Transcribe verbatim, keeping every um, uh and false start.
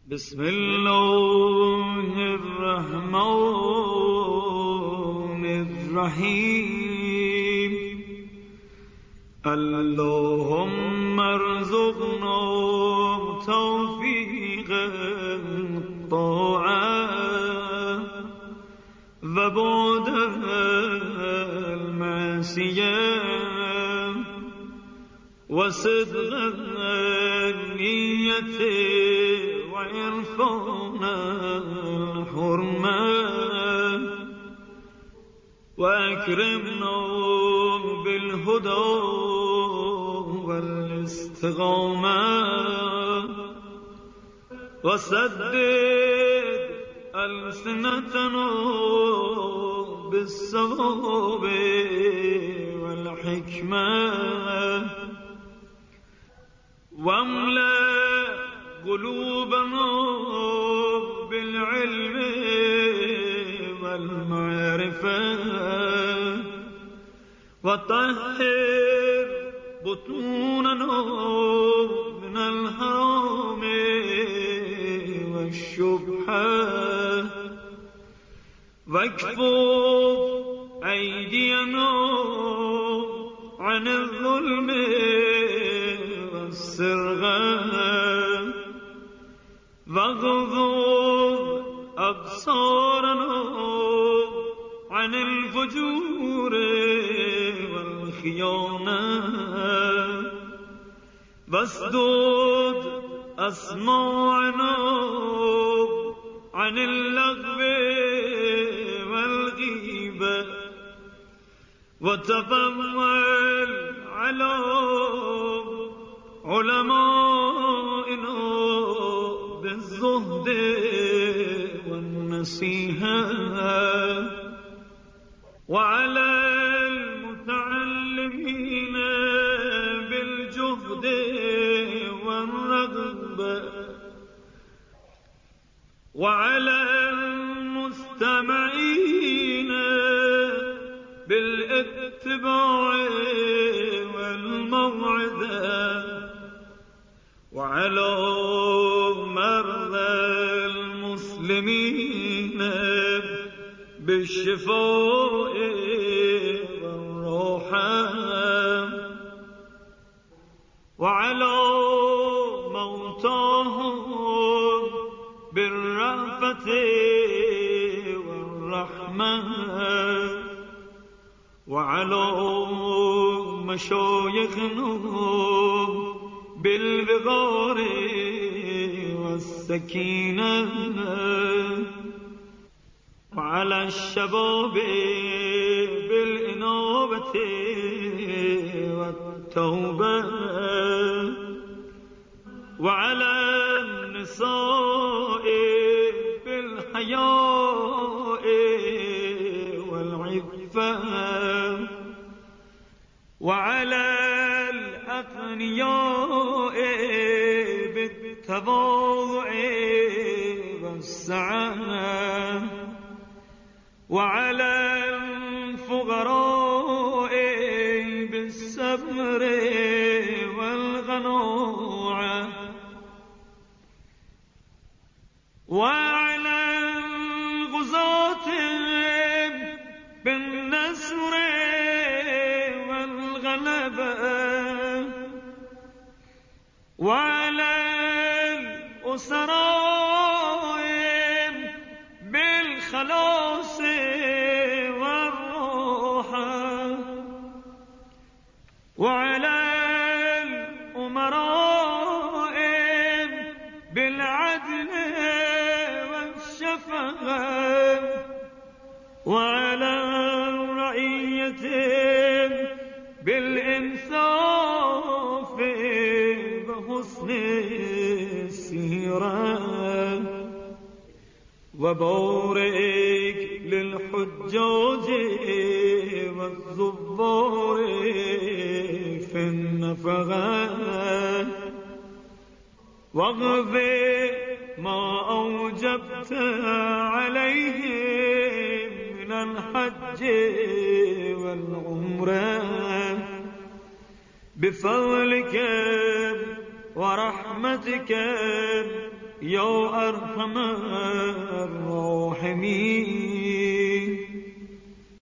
بسم الله الرحمن الرحیم. اللهم ارزقنا توفیق الطاعة و بعد المعصیة و صدق النیة و عرفان الحرمة و اکرمنا بالهدى والاستقامة و سدد ألسنتنا بالصواب والحكمة واملأ قلوبنا بالعلم والمعرفة وطهر بطوننا من الحرام والشبهة واكفف أيدينا عن الظلم والسرقة واغضض أبصارنا عن الفجور والخيانة واسدد أسماعنا عن اللغو والغيبة وتفضل على علمائنا بالزهد والنصيحة وعلى المتعلمين بالجهد والرغبة وعلى المستمعين بالاتباع والموعظة وعلى مرضى المسلمين بالشفاء والراحة وعلى موتاهم بالرأفة والرحمة وعلى مشايخنا بالوقار والسكينة وعلى الشباب بالإنابة والتوبة وعلى النساء بالحياء والعفة وعلى الأغنياء بالتواضع والسعة وعلى الفقراء بالصبر والقناعة وعلى الغزاة بالنصر والغلبة وعلى الأسراء بالخلاص والراحة وعلى الأمراء بالعدل والشفقة وعلى الرعية بالإنصاف وحسن السيرة وبارك للحجاج والزوار في النفقة واغفر ما أوجبت عليهم من الحج والعمرة بفضلك ورحمتك يا أرحم الراحمين